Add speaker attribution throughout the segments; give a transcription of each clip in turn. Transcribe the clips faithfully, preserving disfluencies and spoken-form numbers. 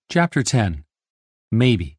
Speaker 1: Chapter ten. Maybe.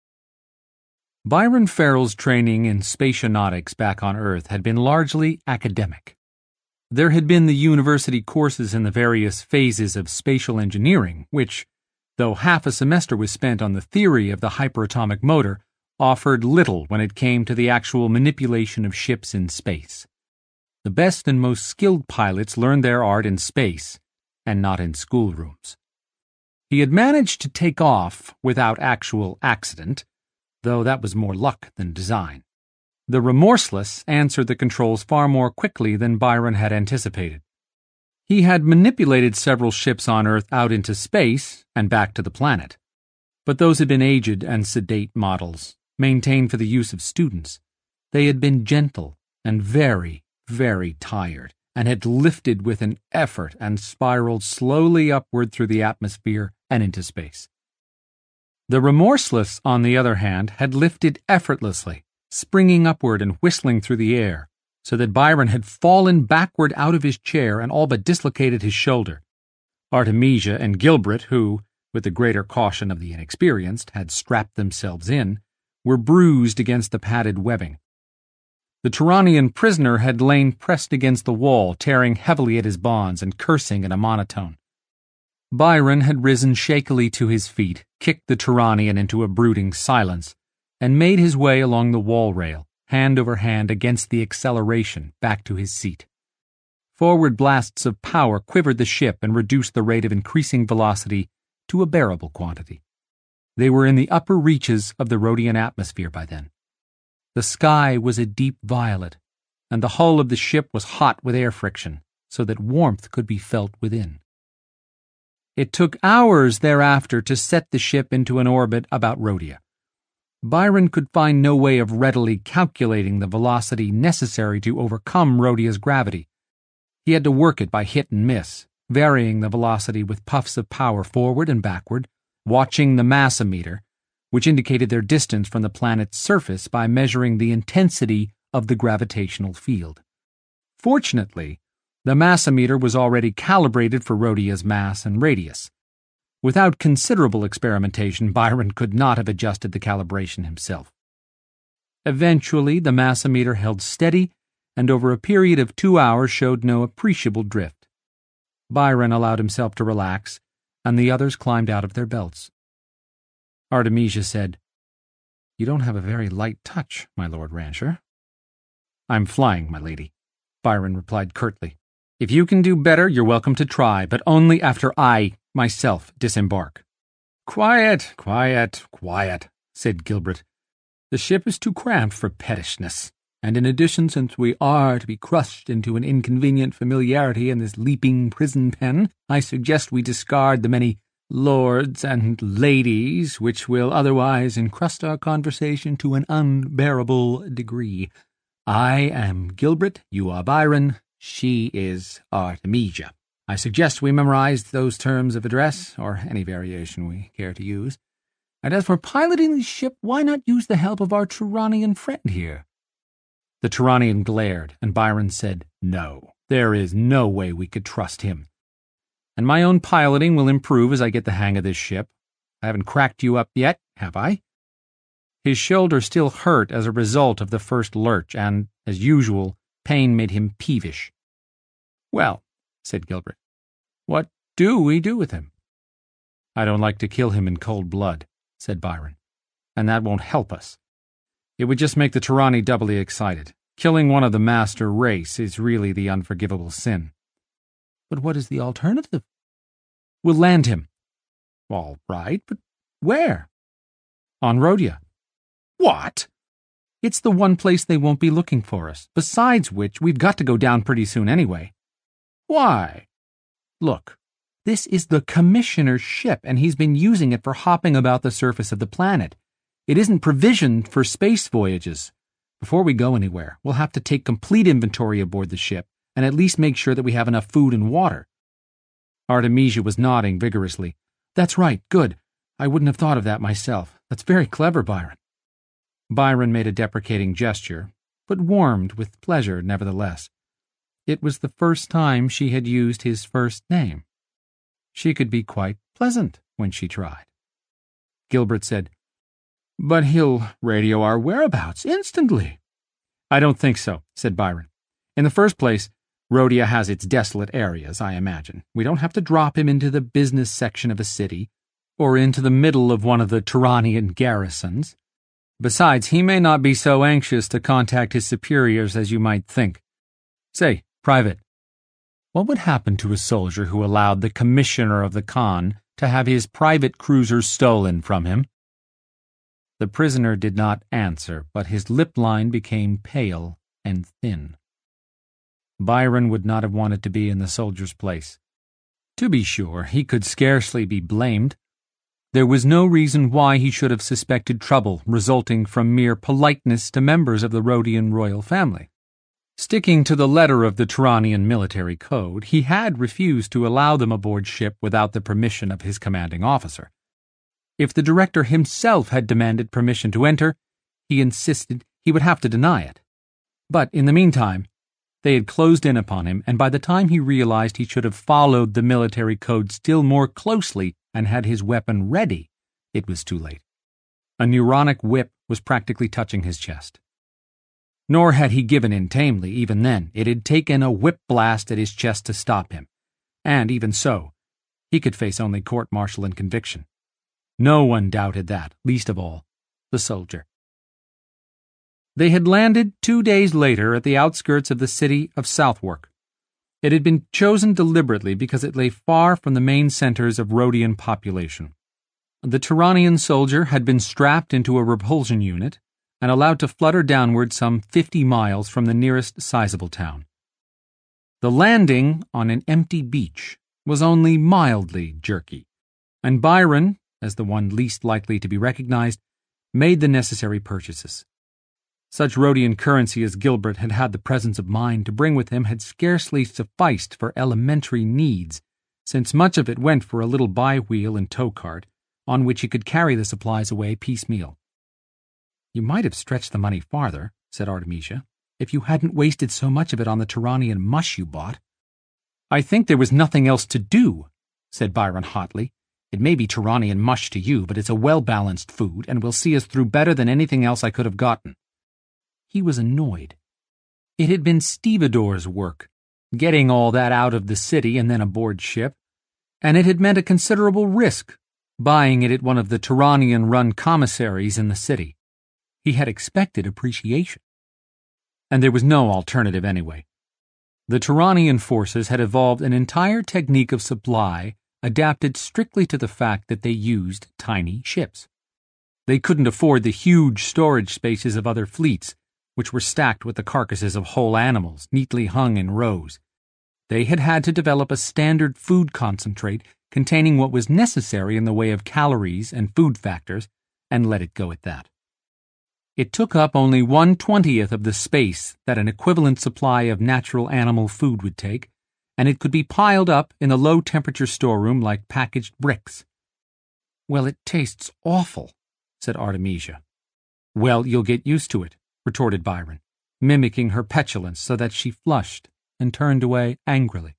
Speaker 1: Byron Farrell's training in spationautics back on Earth had been largely academic. There had been the university courses in the various phases of spatial engineering, which, though half a semester was spent on the theory of the hyperatomic motor, offered little when it came to the actual manipulation of ships in space. The best and most skilled pilots learned their art in space, and not in schoolrooms. He had managed to take off without actual accident, though that was more luck than design. The Remorseless answered the controls far more quickly than Byron had anticipated. He had manipulated several ships on Earth out into space and back to the planet, but those had been aged and sedate models, maintained for the use of students. They had been gentle and very, very tired, and had lifted with an effort and spiraled slowly upward through the atmosphere and into space. The Remorseless, on the other hand, had lifted effortlessly, springing upward and whistling through the air, so that Byron had fallen backward out of his chair and all but dislocated his shoulder. Artemisia and Gilbert, who, with the greater caution of the inexperienced, had strapped themselves in, were bruised against the padded webbing. The Turanian prisoner had lain pressed against the wall, tearing heavily at his bonds and cursing in a monotone. Byron had risen shakily to his feet, kicked the Turanian into a brooding silence, and made his way along the wall rail, hand over hand against the acceleration, back to his seat. Forward blasts of power quivered the ship and reduced the rate of increasing velocity to a bearable quantity. They were in the upper reaches of the Rhodian atmosphere by then. The sky was a deep violet, and the hull of the ship was hot with air friction, so that warmth could be felt within. It took hours thereafter to set the ship into an orbit about Rhodia. Byron could find no way of readily calculating the velocity necessary to overcome Rhodia's gravity. He had to work it by hit and miss, varying the velocity with puffs of power forward and backward, watching the massometer, which indicated their distance from the planet's surface by measuring the intensity of the gravitational field. Fortunately, the massometer was already calibrated for Rhodia's mass and radius. Without considerable experimentation, Byron could not have adjusted the calibration himself. Eventually, the massometer held steady, and over a period of two hours showed no appreciable drift. Byron allowed himself to relax, and the others climbed out of their belts. Artemisia said, "You don't have a very light touch, my Lord Rancher." "I'm flying, my lady," Byron replied curtly. "If you can do better, you're welcome to try, but only after I, myself, disembark." "Quiet, quiet, quiet," said Gilbert. "The ship is too cramped for pettishness, and in addition, since we are to be crushed into an inconvenient familiarity in this leaping prison pen, I suggest we discard the many lords and ladies which will otherwise encrust our conversation to an unbearable degree. I am Gilbert, you are Byron, she is Artemisia. I suggest we memorize those terms of address, or any variation we care to use. And as for piloting the ship, why not use the help of our Turanian friend here?" The Turanian glared, and Byron said, "No, there is no way we could trust him. And my own piloting will improve as I get the hang of this ship. I haven't cracked you up yet, have I?" His shoulder still hurt as a result of the first lurch, and, as usual, pain made him peevish. "Well," said Gilbert, "what do we do with him?" "I don't like to kill him in cold blood," said Byron, "and that won't help us. It would just make the Turani doubly excited. Killing one of the master race is really the unforgivable sin." "But what is the alternative?" "We'll land him." "All right, but where?" "On Rhodia." "What?" "It's the one place they won't be looking for us. Besides which, we've got to go down pretty soon anyway." "Why?" "Look, this is the Commissioner's ship, and he's been using it for hopping about the surface of the planet. It isn't provisioned for space voyages. Before we go anywhere, we'll have to take complete inventory aboard the ship, and at least make sure that we have enough food and water." Artemisia was nodding vigorously. "That's right, good. I wouldn't have thought of that myself. That's very clever, Byron." Byron made a deprecating gesture, but warmed with pleasure nevertheless. It was the first time she had used his first name. She could be quite pleasant when she tried. Gilbert said. "But he'll radio our whereabouts instantly." "I don't think so," said Byron. "In the first place, Rhodia has its desolate areas, I imagine. We don't have to drop him into the business section of a city, or into the middle of one of the Turanian garrisons. Besides, he may not be so anxious to contact his superiors as you might think. Say, Private, what would happen to a soldier who allowed the commissioner of the Khan to have his private cruiser stolen from him?" The prisoner did not answer, but his lip line became pale and thin. Byron would not have wanted to be in the soldier's place. To be sure, he could scarcely be blamed. There was no reason why he should have suspected trouble resulting from mere politeness to members of the Rhodian royal family. Sticking to the letter of the Turanian military code, he had refused to allow them aboard ship without the permission of his commanding officer. If the director himself had demanded permission to enter, he insisted he would have to deny it. But in the meantime, they had closed in upon him, and by the time he realized he should have followed the military code still more closely and had his weapon ready, it was too late. A neuronic whip was practically touching his chest. Nor had he given in tamely even then. It had taken a whip blast at his chest to stop him, and even so, he could face only court-martial and conviction. No one doubted that, least of all the soldier. They had landed two days later at the outskirts of the city of Southwark. It had been chosen deliberately because it lay far from the main centers of Rhodian population. The Turanian soldier had been strapped into a repulsion unit and allowed to flutter downward some fifty miles from the nearest sizable town. The landing on an empty beach was only mildly jerky, and Byron, as the one least likely to be recognized, made the necessary purchases. Such Rhodian currency as Gilbert had had the presence of mind to bring with him had scarcely sufficed for elementary needs, since much of it went for a little by-wheel and tow-cart, on which he could carry the supplies away piecemeal. "You might have stretched the money farther," said Artemisia, "if you hadn't wasted so much of it on the Turanian mush you bought." "I think there was nothing else to do," said Byron hotly. "It may be Turanian mush to you, but it's a well-balanced food, and will see us through better than anything else I could have gotten." He was annoyed. It had been stevedore's work, getting all that out of the city and then aboard ship, and it had meant a considerable risk, buying it at one of the Turanian-run commissaries in the city. He had expected appreciation. And there was no alternative anyway. The Turanian forces had evolved an entire technique of supply adapted strictly to the fact that they used tiny ships. They couldn't afford the huge storage spaces of other fleets, which were stacked with the carcasses of whole animals, neatly hung in rows. They had had to develop a standard food concentrate containing what was necessary in the way of calories and food factors, and let it go at that. It took up only one-twentieth of the space that an equivalent supply of natural animal food would take, and it could be piled up in a low-temperature storeroom like packaged bricks. "Well, it tastes awful," said Artemisia. "Well, you'll get used to it," retorted Byron, mimicking her petulance so that she flushed and turned away angrily.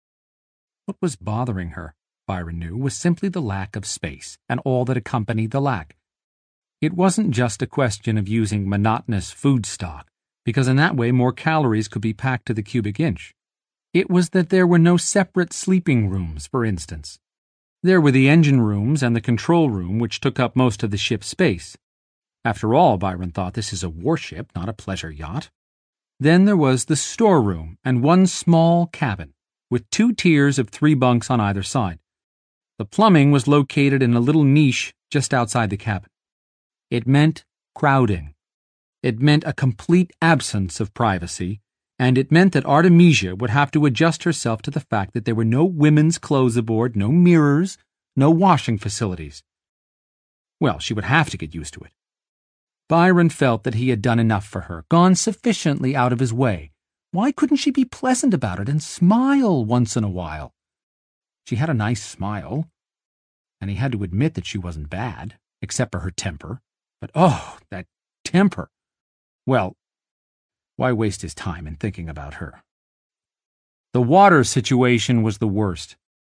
Speaker 1: What was bothering her, Byron knew, was simply the lack of space and all that accompanied the lack. It wasn't just a question of using monotonous food stock, because in that way more calories could be packed to the cubic inch. It was that there were no separate sleeping rooms, for instance. There were the engine rooms and the control room, which took up most of the ship's space. After all, Byron thought, this is a warship, not a pleasure yacht. Then there was the storeroom and one small cabin, with two tiers of three bunks on either side. The plumbing was located in a little niche just outside the cabin. It meant crowding. It meant a complete absence of privacy, and it meant that Artemisia would have to adjust herself to the fact that there were no women's clothes aboard, no mirrors, no washing facilities. Well, she would have to get used to it. Byron felt that he had done enough for her, gone sufficiently out of his way. Why couldn't she be pleasant about it and smile once in a while? She had a nice smile, and he had to admit that she wasn't bad, except for her temper. But oh, that temper! Well, why waste his time in thinking about her? The water situation was the worst.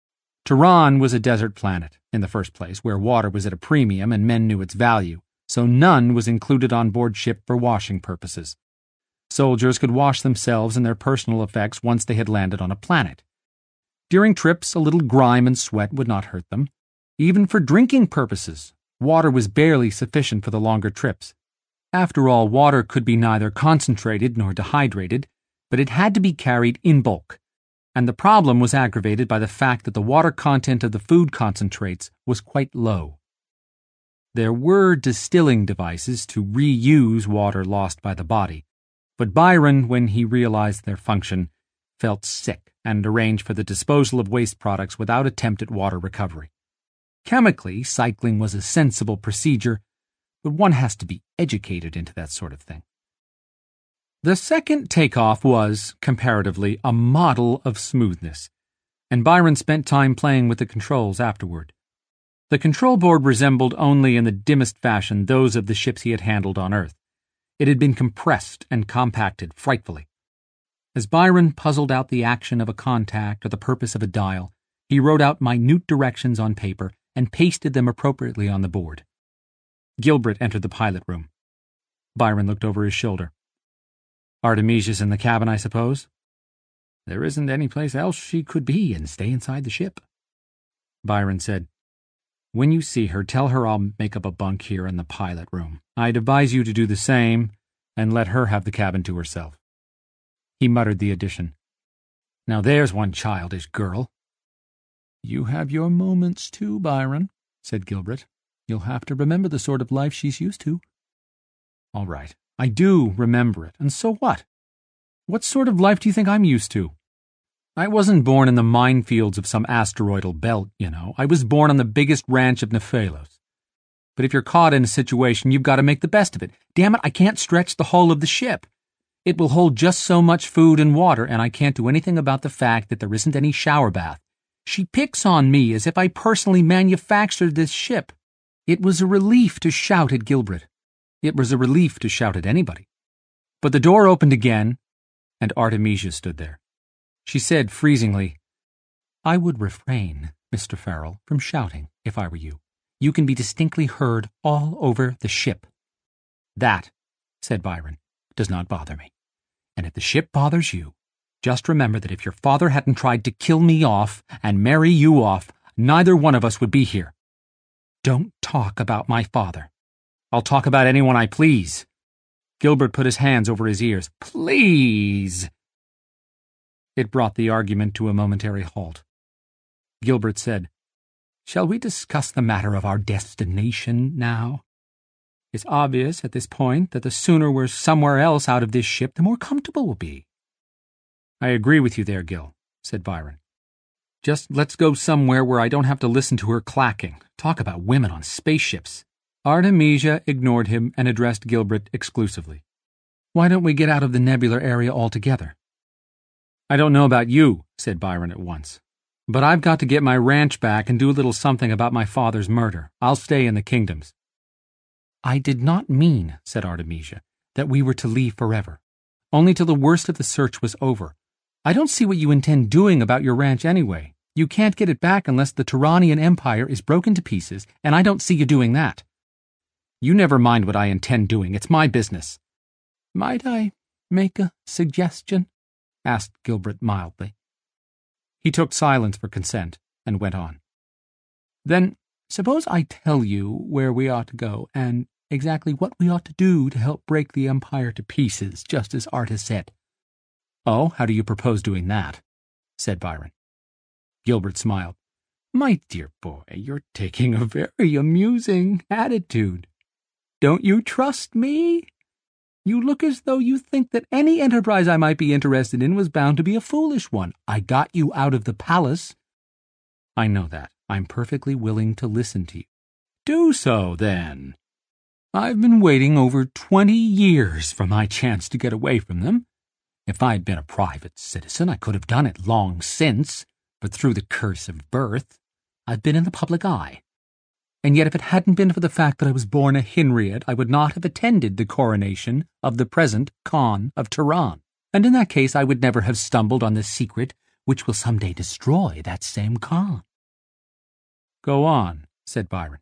Speaker 1: Turan was a desert planet, in the first place, where water was at a premium and men knew its value, so none was included on board ship for washing purposes. Soldiers could wash themselves and their personal effects once they had landed on a planet. During trips, a little grime and sweat would not hurt them. Even for drinking purposes, water was barely sufficient for the longer trips. After all, water could be neither concentrated nor dehydrated, but it had to be carried in bulk, and the problem was aggravated by the fact that the water content of the food concentrates was quite low. There were distilling devices to reuse water lost by the body, but Byron, when he realized their function, felt sick and arranged for the disposal of waste products without attempt at water recovery. Chemically, cycling was a sensible procedure, but one has to be educated into that sort of thing. The second takeoff was, comparatively, a model of smoothness, and Byron spent time playing with the controls afterward. The control board resembled only in the dimmest fashion those of the ships he had handled on Earth. It had been compressed and compacted frightfully. As Byron puzzled out the action of a contact or the purpose of a dial, he wrote out minute directions on paper and pasted them appropriately on the board. Gilbert entered the pilot room. Byron looked over his shoulder. "Artemisia's in the cabin, I suppose?" "There isn't any place else she could be and stay inside the ship." Byron said, "When you see her, tell her I'll make up a bunk here in the pilot room. I'd advise you to do the same and let her have the cabin to herself." He muttered the addition, "Now there's one childish girl." "You have your moments too, Byron," said Gilbert. "You'll have to remember the sort of life she's used to." "All right, I do remember it, and so what? What sort of life do you think I'm used to? I wasn't born in the minefields of some asteroidal belt, you know. I was born on the biggest ranch of Nephalos. But if you're caught in a situation, you've got to make the best of it. Damn it, I can't stretch the hull of the ship. It will hold just so much food and water, and I can't do anything about the fact that there isn't any shower bath. She picks on me as if I personally manufactured this ship." It was a relief to shout at Gilbert. It was a relief to shout at anybody. But the door opened again, and Artemisia stood there. She said freezingly, "I would refrain, Mister Farrell, from shouting, if I were you. You can be distinctly heard all over the ship." "That," said Byron, "does not bother me. And if the ship bothers you, just remember that if your father hadn't tried to kill me off and marry you off, neither one of us would be here. Don't talk about my father. I'll talk about anyone I please." Gilbert put his hands over his ears. "Please!" It brought the argument to a momentary halt. Gilbert said, "Shall we discuss the matter of our destination now? It's obvious at this point that the sooner we're somewhere else out of this ship, the more comfortable we'll be." "I agree with you there, Gil," said Byron. "Just let's go somewhere where I don't have to listen to her clacking. Talk about women on spaceships." Artemisia ignored him and addressed Gilbert exclusively. "Why don't we get out of the nebular area altogether?" "I don't know about you," said Byron at once, "but I've got to get my ranch back and do a little something about my father's murder. I'll stay in the kingdoms." "I did not mean," said Artemisia, "that we were to leave forever. Only till the worst of the search was over. I don't see what you intend doing about your ranch anyway. You can't get it back unless the Turanian Empire is broken to pieces, and I don't see you doing that." "You never mind what I intend doing. It's my business." "Might I make a suggestion?" asked Gilbert mildly. He took silence for consent and went on. "Then suppose I tell you where we ought to go and exactly what we ought to do to help break the Empire to pieces, just as Art has said." "Oh, how do you propose doing that?" said Byron. Gilbert smiled. "My dear boy, you're taking a very amusing attitude. Don't you trust me? You look as though you think that any enterprise I might be interested in was bound to be a foolish one. I got you out of the palace." "I know that. I'm perfectly willing to listen to you." "Do so, then. I've been waiting over twenty years for my chance to get away from them. If I'd been a private citizen, I could have done it long since, but through the curse of birth, I've been in the public eye. And yet if it hadn't been for the fact that I was born a Hynriot, I would not have attended the coronation of the present Khan of Turan. And in that case, I would never have stumbled on the secret which will someday destroy that same Khan. Go on, said Byron.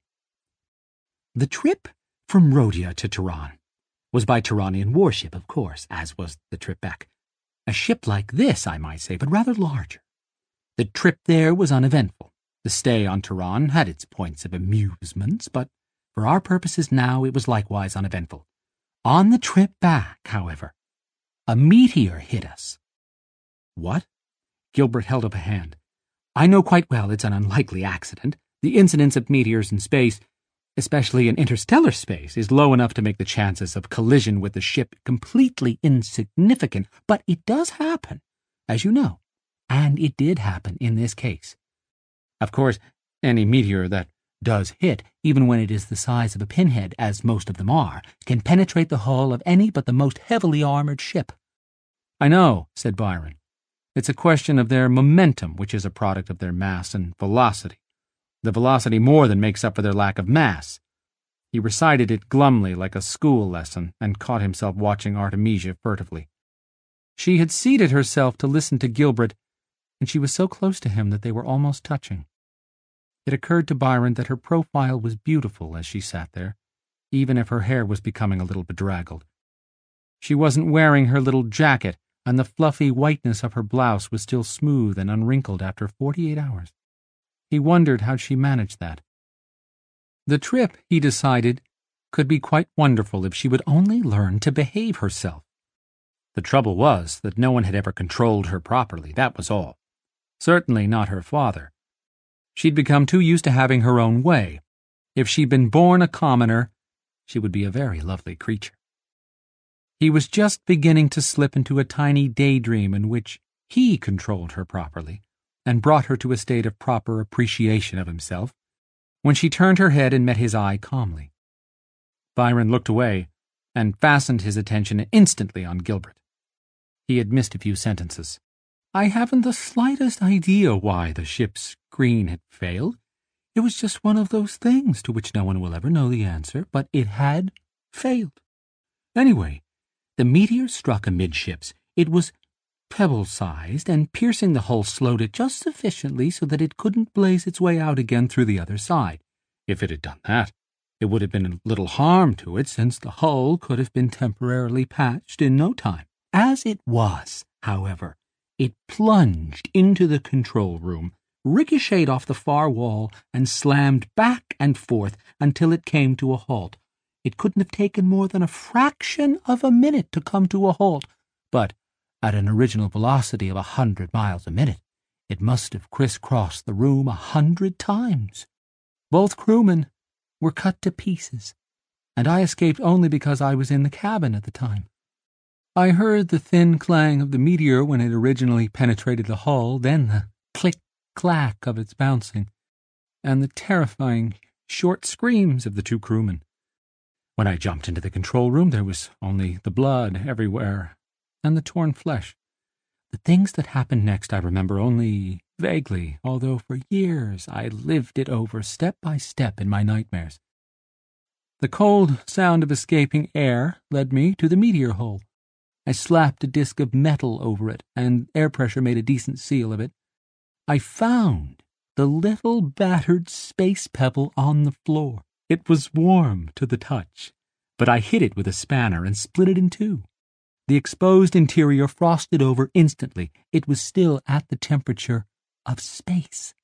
Speaker 2: The trip from Rhodia to Tehran was by Turanian warship, of course, as was the trip back. A ship like this, I might say, but rather larger. The trip there was uneventful. The stay on Tehran had its points of amusements, but for our purposes now it was likewise uneventful. On the trip back, however, a meteor hit us.
Speaker 1: What?
Speaker 2: Gilbert held up a hand. I know quite well it's an unlikely accident. The incidence of meteors in space, especially in interstellar space, is low enough to make the chances of collision with the ship completely insignificant, but it does happen, as you know, and it did happen in this case. Of course, any meteor that does hit, even when it is the size of a pinhead, as most of them are, can penetrate the hull of any but the most heavily armored ship.
Speaker 1: I know, said Byron. It's a question of their momentum, which is a product of their mass and velocity. The velocity more than makes up for their lack of mass. He recited it glumly like a school lesson and caught himself watching Artemisia furtively. She had seated herself to listen to Gilbert, and she was so close to him that they were almost touching. It occurred to Byron that her profile was beautiful as she sat there, even if her hair was becoming a little bedraggled. She wasn't wearing her little jacket, and the fluffy whiteness of her blouse was still smooth and unwrinkled after forty-eight hours. He wondered how she managed that. The trip, he decided, could be quite wonderful if she would only learn to behave herself. The trouble was that no one had ever controlled her properly, that was all. Certainly not her father. She'd become too used to having her own way. If she'd been born a commoner, she would be a very lovely creature. He was just beginning to slip into a tiny daydream in which he controlled her properly and brought her to a state of proper appreciation of himself, when she turned her head and met his eye calmly. Byron looked away and fastened his attention instantly on Gilbert. He had missed a few sentences. I haven't the slightest idea why the ship's screen had failed. It was just one of those things to which no one will ever know the answer, but it had failed. Anyway, the meteor struck amidships. It was pebble-sized, and piercing the hull slowed it just sufficiently so that it couldn't blaze its way out again through the other side. If it had done that, it would have been little harm to it, since the hull could have been temporarily patched in no time. As it was, however, it plunged into the control room, ricocheted off the far wall, and slammed back and forth until it came to a halt. It couldn't have taken more than a fraction of a minute to come to a halt, but at an original velocity of a hundred miles a minute, it must have crisscrossed the room a hundred times. Both crewmen were cut to pieces, and I escaped only because I was in the cabin at the time. I heard the thin clang of the meteor when it originally penetrated the hull, then the click-clack of its bouncing, and the terrifying short screams of the two crewmen. When I jumped into the control room, there was only the blood everywhere and the torn flesh. The things that happened next I remember only vaguely, although for years I lived it over step by step in my nightmares. The cold sound of escaping air led me to the meteor hole. I slapped a disc of metal over it, and air pressure made a decent seal of it. I found the little battered space pebble on the floor. It was warm to the touch, but I hit it with a spanner and split it in two. The exposed interior frosted over instantly. It was still at the temperature of space.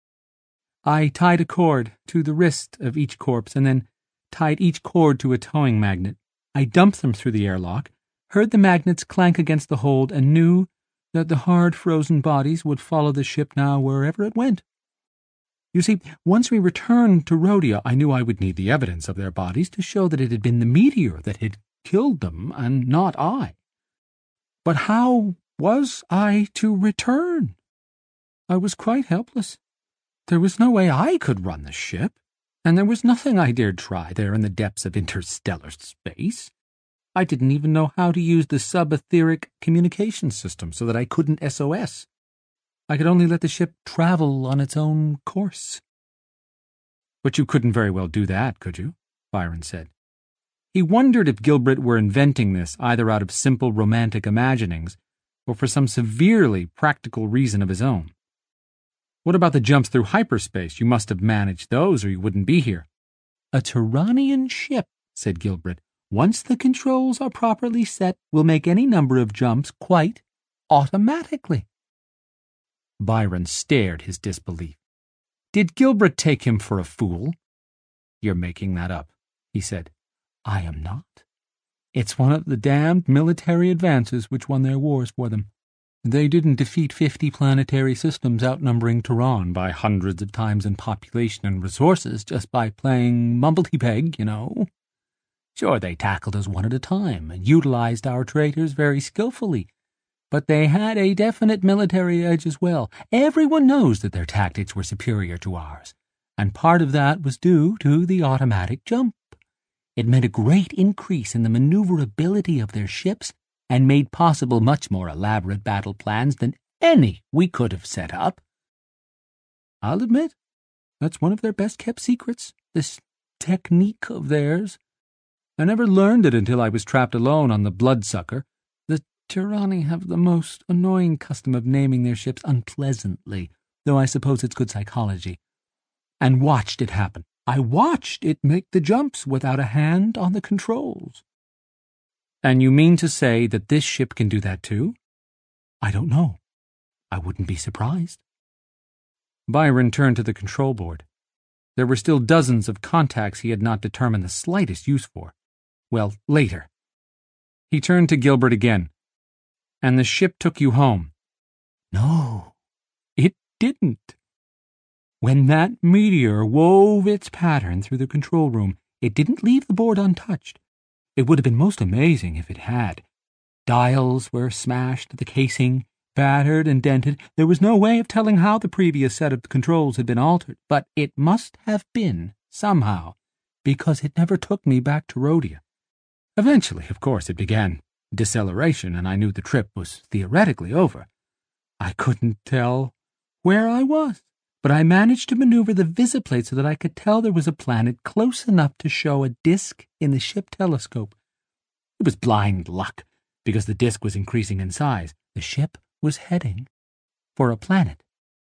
Speaker 1: I tied a cord to the wrist of each corpse and then tied each cord to a towing magnet. I dumped them through the airlock, heard the magnets clank against the hold, and knew that the hard frozen bodies would follow the ship now wherever it went. You see, once we returned to Rhodia, I knew I would need the evidence of their bodies to show that it had been the meteor that had killed them, and not I. But how was I to return? I was quite helpless. There was no way I could run the ship, and there was nothing I dared try there in the depths of interstellar space. I didn't even know how to use the subetheric communication system so that I couldn't S O S. I could only let the ship travel on its own course. But you couldn't very well do that, could you? Byron said. He wondered if Gilbert were inventing this either out of simple romantic imaginings or for some severely practical reason of his own. What about the jumps through hyperspace? You must have managed those or you wouldn't be here.
Speaker 2: A Turanian ship, said Gilbert, once the controls are properly set, will make any number of jumps quite automatically.
Speaker 1: Byron stared his disbelief. Did Gilbert take him for a fool? You're making that up, he said.
Speaker 2: I am not. It's one of the damned military advances which won their wars for them. They didn't defeat fifty planetary systems outnumbering Turan by hundreds of times in population and resources just by playing mumblety-peg, you know. Sure, they tackled us one at a time and utilized our traitors very skillfully, but they had a definite military edge as well. Everyone knows that their tactics were superior to ours, and part of that was due to the automatic jump. It meant a great increase in the maneuverability of their ships and made possible much more elaborate battle plans than any we could have set up. I'll admit, that's one of their best-kept secrets, this technique of theirs. I never learned it until I was trapped alone on the Bloodsucker. The Turani have the most annoying custom of naming their ships unpleasantly, though I suppose it's good psychology. And watched it happen. I watched it make the jumps without a hand on the controls.
Speaker 1: And you mean to say that this ship can do that too?
Speaker 2: I don't know. I wouldn't be surprised.
Speaker 1: Byron turned to the control board. There were still dozens of contacts he had not determined the slightest use for. Well, later. He turned to Gilbert again. And the ship took you home?
Speaker 2: No, it didn't. When that meteor wove its pattern through the control room, it didn't leave the board untouched. It would have been most amazing if it had. Dials were smashed, the casing battered and dented. There was no way of telling how the previous set of controls had been altered, but it must have been, somehow, because it never took me back to Rhodia. Eventually, of course, it began deceleration, and I knew the trip was theoretically over. I couldn't tell where I was, but I managed to maneuver the visiplate so that I could tell there was a planet close enough to show a disk in the ship telescope. It was blind luck, because the disk was increasing in size. The ship was heading for a planet.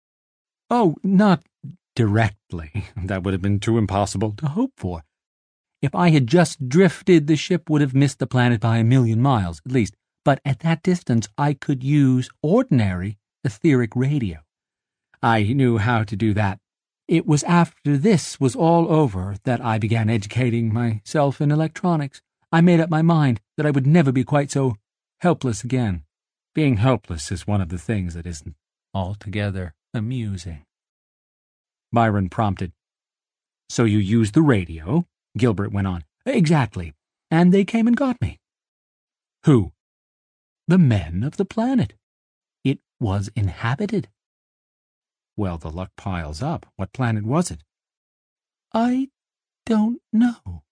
Speaker 2: Oh, not directly. That would have been too impossible to hope for. If I had just drifted, the ship would have missed the planet by a million miles, at least. But at that distance, I could use ordinary etheric radio. I knew how to do that. It was after this was all over that I began educating myself in electronics. I made up my mind that I would never be quite so helpless again. Being helpless is one of the things that isn't altogether amusing.
Speaker 1: Byron prompted. So you used the radio? Gilbert went on.
Speaker 2: Exactly. And they came and got me.
Speaker 1: Who?
Speaker 2: The men of the planet. It was inhabited.
Speaker 1: Well, the luck piles up. What planet was it?
Speaker 2: I don't know.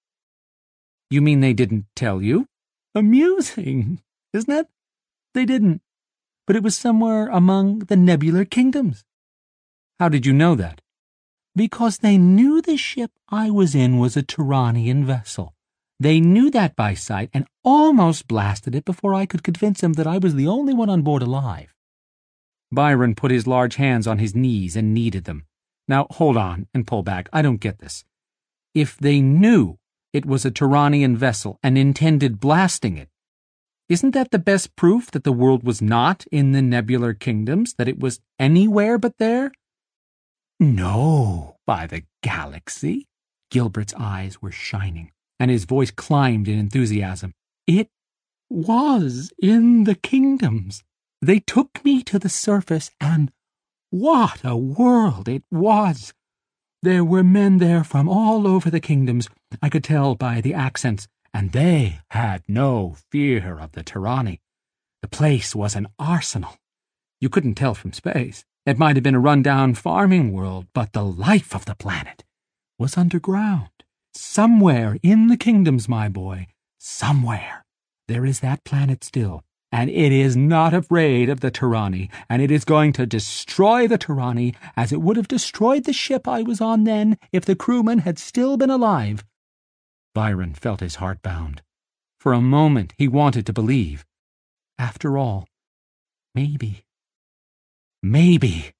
Speaker 1: You mean they didn't tell you?
Speaker 2: Amusing, isn't it? They didn't. But it was somewhere among the nebular kingdoms.
Speaker 1: How did you know that?
Speaker 2: Because they knew the ship I was in was a Turanian vessel. They knew that by sight and almost blasted it before I could convince them that I was the only one on board alive.
Speaker 1: Byron put his large hands on his knees and kneaded them. Now, hold on and pull back. I don't get this. If they knew it was a Turanian vessel and intended blasting it, isn't that the best proof that the world was not in the nebular kingdoms, that it was anywhere but there?
Speaker 2: No, by the galaxy. Gilbert's eyes were shining, and his voice climbed in enthusiasm. It was in the kingdoms. They took me to the surface, and what a world it was! There were men there from all over the kingdoms, I could tell by the accents, and they had no fear of the Turani. The place was an arsenal. You couldn't tell from space. It might have been a run-down farming world, but the life of the planet was underground. Somewhere in the kingdoms, my boy, somewhere, there is that planet still. And it is not afraid of the Turani, and it is going to destroy the Turani as it would have destroyed the ship I was on then if the crewmen had still been alive.
Speaker 1: Byron felt his heart bound. For a moment he wanted to believe.
Speaker 2: After all, maybe, maybe